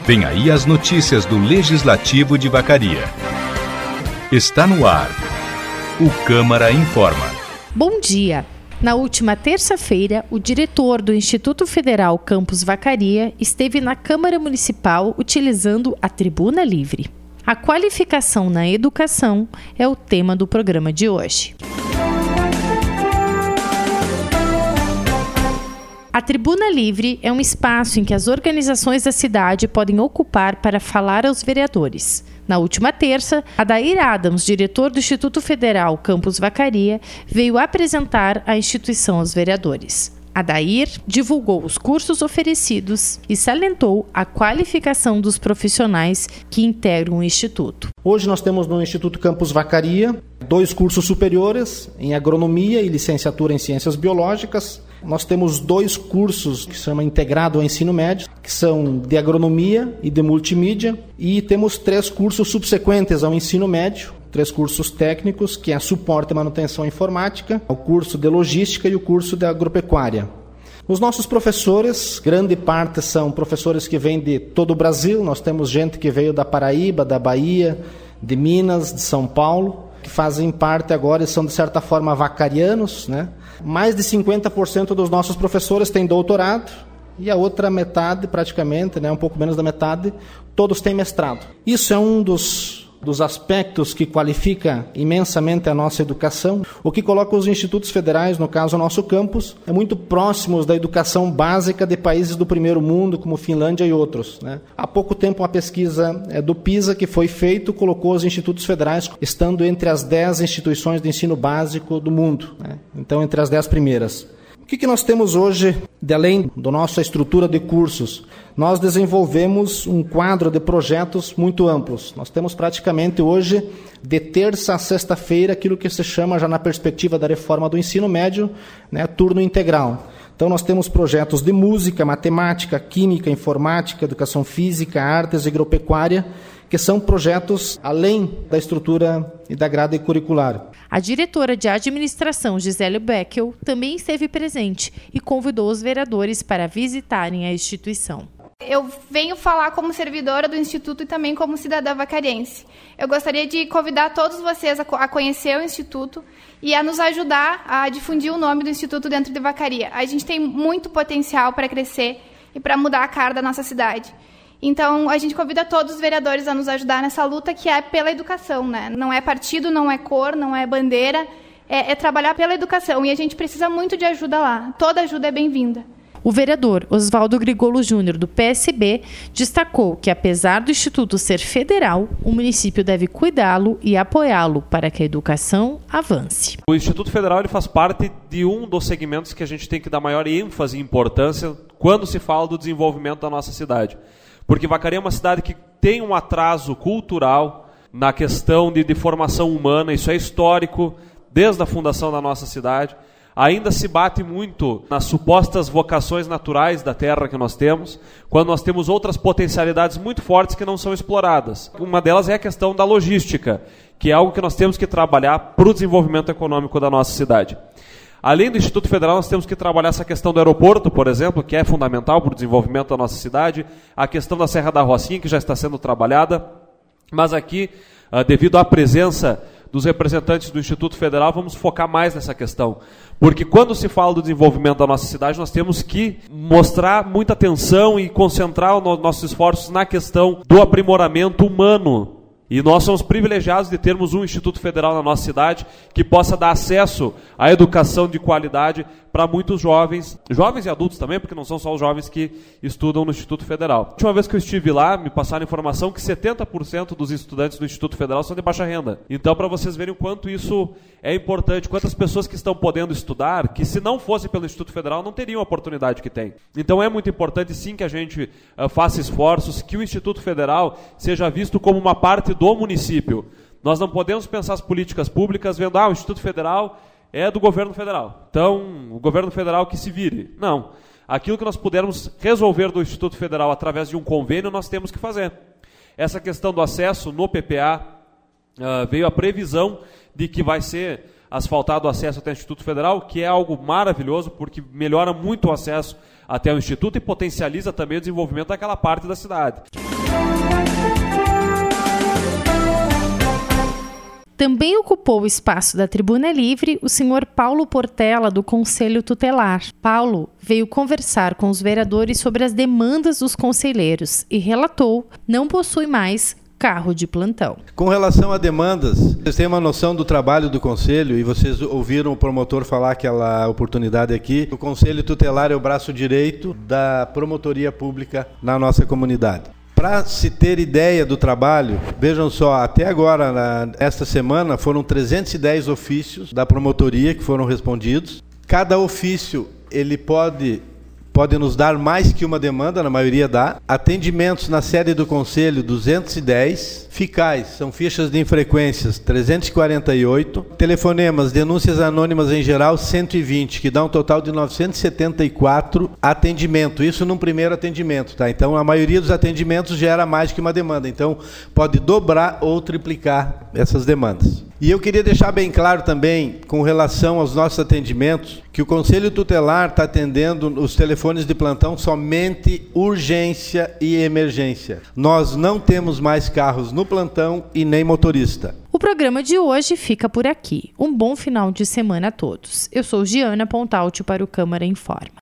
Vem aí as notícias do Legislativo de Vacaria. Está no ar. O Câmara Informa. Bom dia. Na última terça-feira, o diretor do Instituto Federal Campus Vacaria esteve na Câmara Municipal utilizando a Tribuna Livre. A qualificação na educação é o tema do programa de hoje. A Tribuna Livre é um espaço em que as organizações da cidade podem ocupar para falar aos vereadores. Na última terça, Adair Adams, diretor do Instituto Federal Campus Vacaria, veio apresentar a instituição aos vereadores. Adair divulgou os cursos oferecidos e salientou a qualificação dos profissionais que integram o Instituto. Hoje nós temos no Instituto Campus Vacaria 2 cursos superiores em agronomia e licenciatura em ciências biológicas. Nós temos 2 cursos que se chama integrado ao ensino médio, que são de agronomia e de multimídia, e temos 3 cursos subsequentes ao ensino médio, 3 cursos técnicos, que é suporte e manutenção informática, o curso de logística e o curso de agropecuária. Os nossos professores, grande parte são professores que vêm de todo o Brasil. Nós temos gente que veio da Paraíba, da Bahia, de Minas, de São Paulo, que fazem parte agora e são de certa forma vacarianos, né? Mais de 50% dos nossos professores têm doutorado e a outra metade, praticamente, né, um pouco menos da metade, todos têm mestrado. Isso é um dos aspectos que qualifica imensamente a nossa educação, o que coloca os institutos federais, no caso o nosso campus, muito próximos da educação básica de países do primeiro mundo, como Finlândia e outros, né? Há pouco tempo uma pesquisa do PISA que foi feita colocou os institutos federais estando entre as 10 instituições de ensino básico do mundo, né? Então entre as 10 primeiras. O que nós temos hoje, de além da nossa estrutura de cursos? Nós desenvolvemos um quadro de projetos muito amplos. Nós temos praticamente hoje, de terça a sexta-feira, aquilo que se chama, já na perspectiva da reforma do ensino médio, né, turno integral. Então nós temos projetos de música, matemática, química, informática, educação física, artes e agropecuária, que são projetos além da estrutura e da grade curricular. A diretora de administração, Gisele Beckel, também esteve presente e convidou os vereadores para visitarem a instituição. Eu venho falar como servidora do Instituto e também como cidadã vacariense. Eu gostaria de convidar todos vocês a conhecer o Instituto e a nos ajudar a difundir o nome do Instituto dentro de Vacaria. A gente tem muito potencial para crescer e para mudar a cara da nossa cidade. Então, a gente convida todos os vereadores a nos ajudar nessa luta que é pela educação, né? Não é partido, não é cor, não é bandeira, é trabalhar pela educação. E a gente precisa muito de ajuda lá. Toda ajuda é bem-vinda. O vereador Oswaldo Grigolo Júnior, do PSB, destacou que, apesar do Instituto ser federal, o município deve cuidá-lo e apoiá-lo para que a educação avance. O Instituto Federal ele faz parte de um dos segmentos que a gente tem que dar maior ênfase e importância quando se fala do desenvolvimento da nossa cidade. Porque Vacaria é uma cidade que tem um atraso cultural na questão de formação humana, isso é histórico, desde a fundação da nossa cidade. Ainda se bate muito nas supostas vocações naturais da terra que nós temos, quando nós temos outras potencialidades muito fortes que não são exploradas. Uma delas é a questão da logística, que é algo que nós temos que trabalhar para o desenvolvimento econômico da nossa cidade. Além do Instituto Federal, nós temos que trabalhar essa questão do aeroporto, por exemplo, que é fundamental para o desenvolvimento da nossa cidade, a questão da Serra da Rocinha, que já está sendo trabalhada, mas aqui, devido à presença dos representantes do Instituto Federal, vamos focar mais nessa questão. Porque quando se fala do desenvolvimento da nossa cidade, nós temos que mostrar muita atenção e concentrar os nossos esforços na questão do aprimoramento humano. E nós somos privilegiados de termos um Instituto Federal na nossa cidade que possa dar acesso à educação de qualidade para muitos jovens e adultos também, porque não são só os jovens que estudam no Instituto Federal. A última vez que eu estive lá, me passaram a informação que 70% dos estudantes do Instituto Federal são de baixa renda. Então, para vocês verem o quanto isso é importante, quantas pessoas que estão podendo estudar, que se não fosse pelo Instituto Federal, não teriam a oportunidade que tem. Então, é muito importante, sim, que a gente faça esforços, que o Instituto Federal seja visto como uma parte do município. Nós não podemos pensar as políticas públicas vendo, o Instituto Federal é do governo federal. Então, o governo federal que se vire. Não. Aquilo que nós pudermos resolver do Instituto Federal através de um convênio, nós temos que fazer. Essa questão do acesso no PPA, veio a previsão de que vai ser asfaltado o acesso até o Instituto Federal, que é algo maravilhoso, porque melhora muito o acesso até o Instituto e potencializa também o desenvolvimento daquela parte da cidade. Também ocupou o espaço da Tribuna Livre o senhor Paulo Portela, do Conselho Tutelar. Paulo veio conversar com os vereadores sobre as demandas dos conselheiros e relatou não possui mais carro de plantão. Com relação a demandas, vocês têm uma noção do trabalho do Conselho, e vocês ouviram o promotor falar aquela oportunidade aqui. O Conselho Tutelar é o braço direito da promotoria pública na nossa comunidade. Para se ter ideia do trabalho, vejam só, até agora, esta semana, foram 310 ofícios da promotoria que foram respondidos. Cada ofício, ele pode nos dar mais que uma demanda, na maioria dá. Atendimentos na sede do Conselho, 210. Ficais, são fichas de infrequências, 348. Telefonemas, denúncias anônimas em geral, 120, que dá um total de 974 atendimento. Isso num primeiro atendimento, tá? Então, a maioria dos atendimentos gera mais que uma demanda. Então, pode dobrar ou triplicar essas demandas. E eu queria deixar bem claro também, com relação aos nossos atendimentos, que o Conselho Tutelar está atendendo os telefones de plantão somente urgência e emergência. Nós não temos mais carros no plantão e nem motorista. O programa de hoje fica por aqui. Um bom final de semana a todos. Eu sou Giana Pontalti para o Câmara Informa.